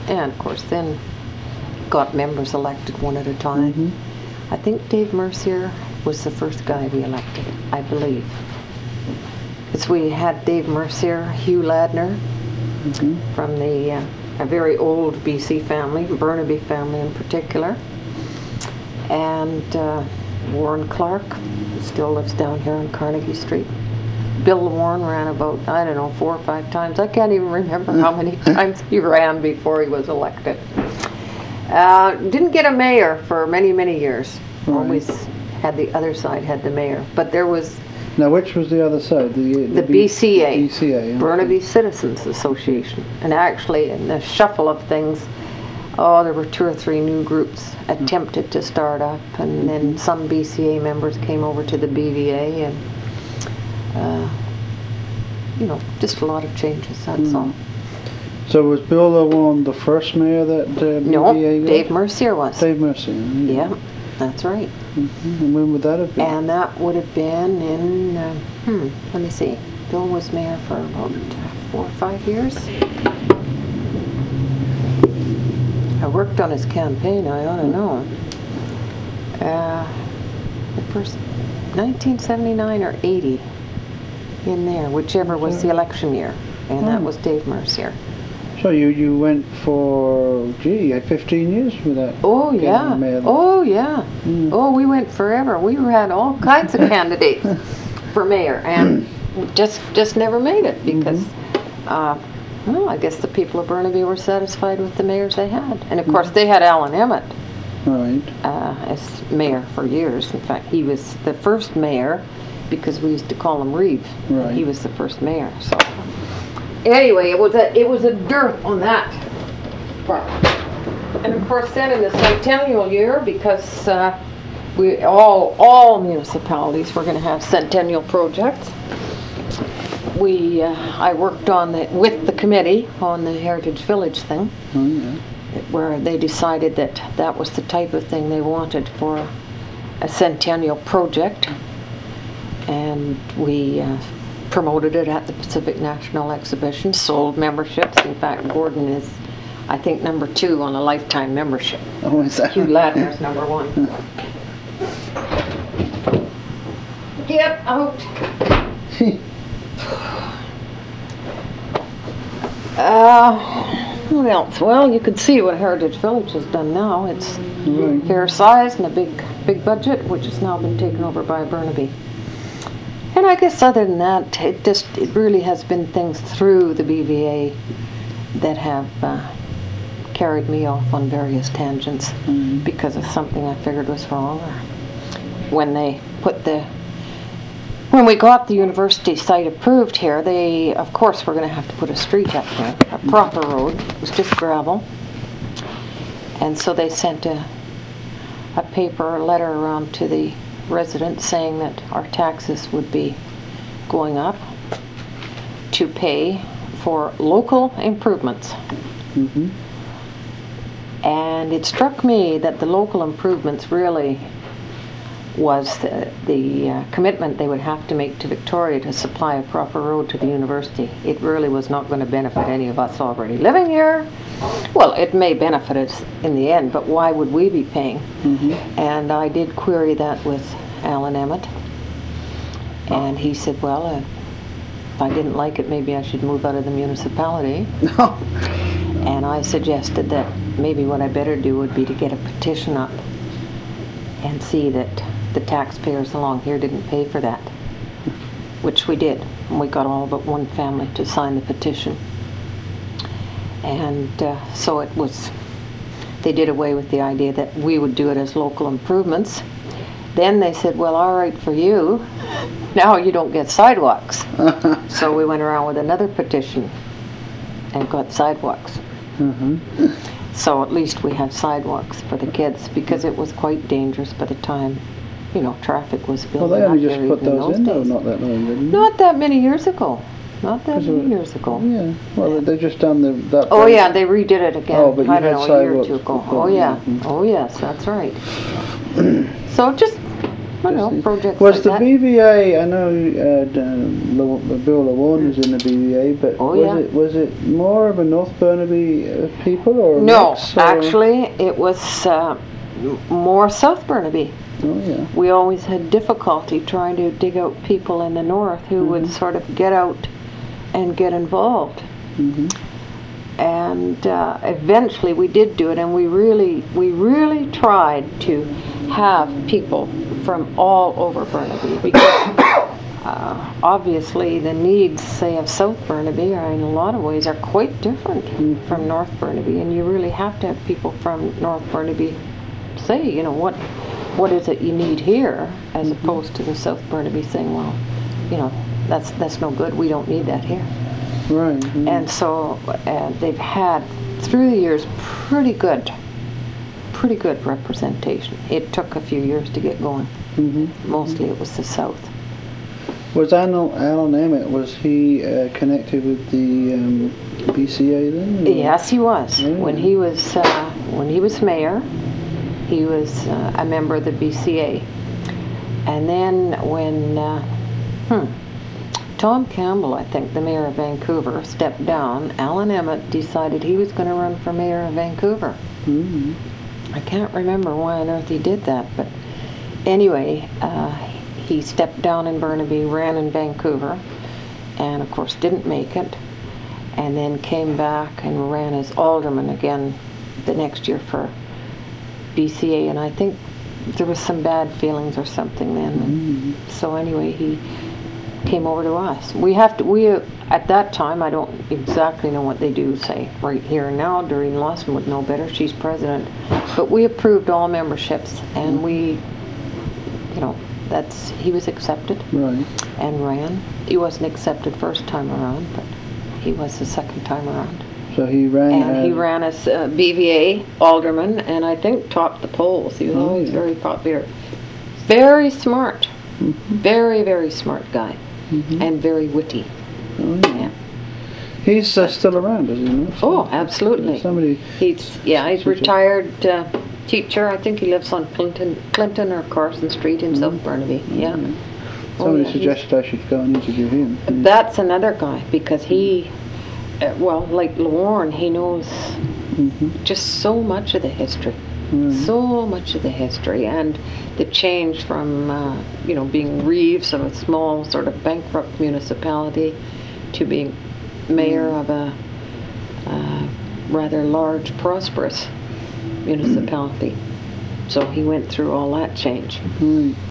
And of course then got members elected one at a time. Mm-hmm. I think Dave Mercier was the first guy we elected, I believe. Because we had Dave Mercier, Hugh Ladner, Mm-hmm. from a very old BC family, Burnaby family in particular, and Warren Clark, who still lives down here on Carnegie Street. Bill Warren ran about, I don't know, 4 or 5 times. I can't even remember how many times he ran before he was elected. Didn't get a mayor for many, many years. Right. Always had the other side, had the mayor. But there was Now, which was the other side? the BCA, BCA, yeah. Burnaby Citizens Association. And actually, in the shuffle of things, there were 2 or 3 new groups attempted to start up, and then some BCA members came over to the BVA, and just a lot of changes, that's all. So was Bill the one, the first mayor that No, BVA got? Dave Mercier was. Dave Mercier. Yeah, that's right. Mm-hmm. And when would that have been? And that would have been in, let me see, Bill was mayor for about 4 or 5 years. I worked on his campaign, I ought to know. The first 1979 or 80, in there, whichever was the election year, and that was Dave Mercier. So you went for 15 years with that? Oh yeah, oh yeah. Oh, we went forever. We had all kinds of candidates for mayor, and just never made it because, I guess the people of Burnaby were satisfied with the mayors they had, and of course they had Alan Emmett. Right. As mayor for years. In fact, he was the first mayor because we used to call him Reeve. Right. He was the first mayor. So anyway, it was a dearth on that front. And of course, then in the centennial year, because we all municipalities were going to have centennial projects, I worked with the committee on the Heritage Village thing. Oh, yeah. Where they decided that was the type of thing they wanted for a centennial project, and we promoted it at the Pacific National Exhibition, sold memberships. In fact, Gordon is, I think, number 2 on a lifetime membership. Oh, is that Hugh Ladner's number 1. Get out! What else? Well, you could see what Heritage Village has done now. It's fair size and a big budget, which has now been taken over by Burnaby. And I guess other than that, it really has been things through the BVA that have carried me off on various tangents because of something I figured was wrong, or when we got the university site approved here, they, of course, were going to have to put a street up there, a proper road. It was just gravel. And so they sent a letter around to the residents saying that our taxes would be going up to pay for local improvements. Mm-hmm. And it struck me that the local improvements really was the commitment they would have to make to Victoria to supply a proper road to the university. It really was not going to benefit any of us already living here. Well, it may benefit us in the end, but why would we be paying? And I did query that with Alan Emmett, and he said, well, if I didn't like it, maybe I should move out of the municipality. And I suggested that maybe what I better do would be to get a petition up and see that the taxpayers along here didn't pay for that, which we did. And we got all but one family to sign the petition. And so they did away with the idea that we would do it as local improvements. Then they said, well, all right for you, now you don't get sidewalks. So we went around with another petition and got sidewalks. So at least we have sidewalks for the kids, because it was quite dangerous by the time, traffic was building. Well, they only just put those in, though, not that long ago. Not that many years ago. Not that many years ago. Yeah. Well, they just done that. Oh yeah, they redid it again. Oh, but you I don't had know, a year or sidewalks two ago. before. Oh yeah. Oh yes, that's right. So just I know, projects Was like the that. BVA? I know Bill Lawan was in the BVA, but Oh, was yeah. it more of a North Burnaby people or a No, mix, or? actually, it was more South Burnaby. Oh yeah. We always had difficulty trying to dig out people in the north who would sort of get out and get involved. And eventually we did do it, and we really tried to have people from all over Burnaby, because obviously the needs, say, of South Burnaby are in a lot of ways are quite different from North Burnaby, and you really have to have people from North Burnaby say, you know, what is it you need here, as opposed to the South Burnaby saying, well, you know, that's no good, we don't need that here. Right. And so they've had, through the years, pretty good representation. It took a few years to get going. Mostly it was the South. Was Alan Emmett, was he connected with the BCA then? Or? Yes, he was. Oh, When he was mayor, he was a member of the BCA. And then when Tom Campbell, I think, the mayor of Vancouver, stepped down, Alan Emmett decided he was going to run for mayor of Vancouver. I can't remember why on earth he did that, but anyway, he stepped down in Burnaby, ran in Vancouver, and of course didn't make it, and then came back and ran as alderman again the next year for BCA, and I think there was some bad feelings or something then. So anyway, he came over to us. We at that time, I don't exactly know what they do, say, right here and now. Doreen Lawson would know better, she's president, but we approved all memberships, and we, you know, he was accepted. Right. And ran. He wasn't accepted first time around, but he was the second time around. So he ran. And he ran as BVA alderman, and I think topped the polls. He was always very popular. Very smart. Very, very smart guy. And very witty. Oh, yeah. He's still around, is he not? Oh, absolutely. He's retired teacher. I think he lives on Clinton or Carson Street in South Burnaby. Yeah. Somebody suggested I should go and interview him. That's another guy, because he, well, like Lawarne, he knows just so much of the history. So much of the history, and the change from, you know, being Reeves of a small sort of bankrupt municipality to being mayor of a rather large, prosperous municipality. So he went through all that change.